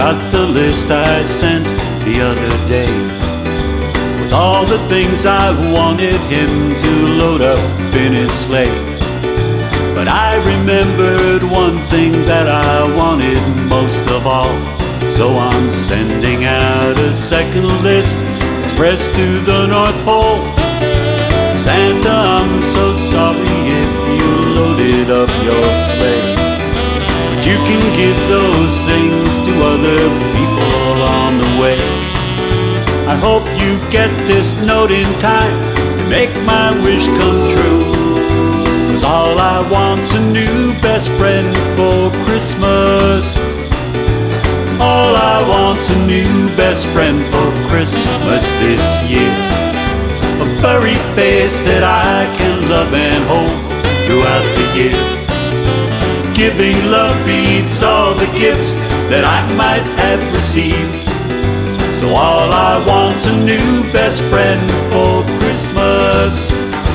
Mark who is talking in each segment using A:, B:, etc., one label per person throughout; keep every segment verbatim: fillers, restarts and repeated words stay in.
A: got the list I sent the other day with all the things I wanted him to load up in his sleigh. But I remembered one thing that I wanted most of all, so I'm sending out a second list, express to the North Pole. Santa, I'm so sorry if you loaded up your sleigh, but you can give those things to other people on the way. I hope you get this note in time to make my wish come true, 'cause all I want's a new best friend for Christmas. All I want's a new best friend for Christmas this year. A furry face that I can love and hold throughout the year. Giving love beats all the gifts that I might have received. So all I want's a new best friend for Christmas.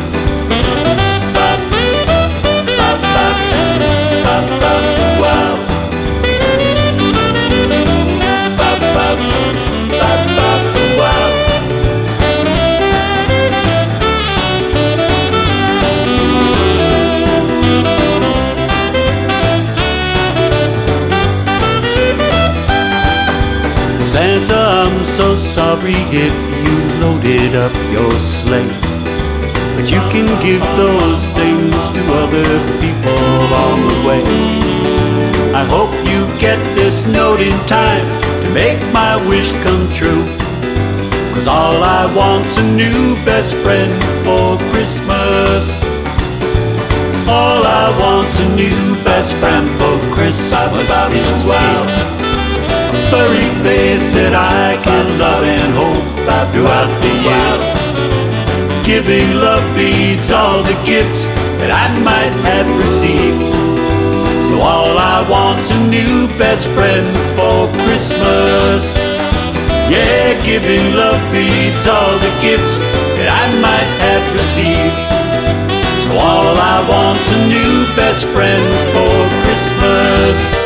A: Santa, I'm so sorry if you loaded up your sleigh, but you can give those things to other people on the way. I hope you get this note in time to make my wish come true, 'cause all I want's a new best friend for Christmas. All I want's a new best friend for Christmas this year. A furry face that I can love and hold throughout the year. Giving love beats all the gifts that I might have received. So all I want's a new best friend for Christmas. Yeah, giving love beats all the gifts that I might have received. So all I want's a new best friend for Christmas.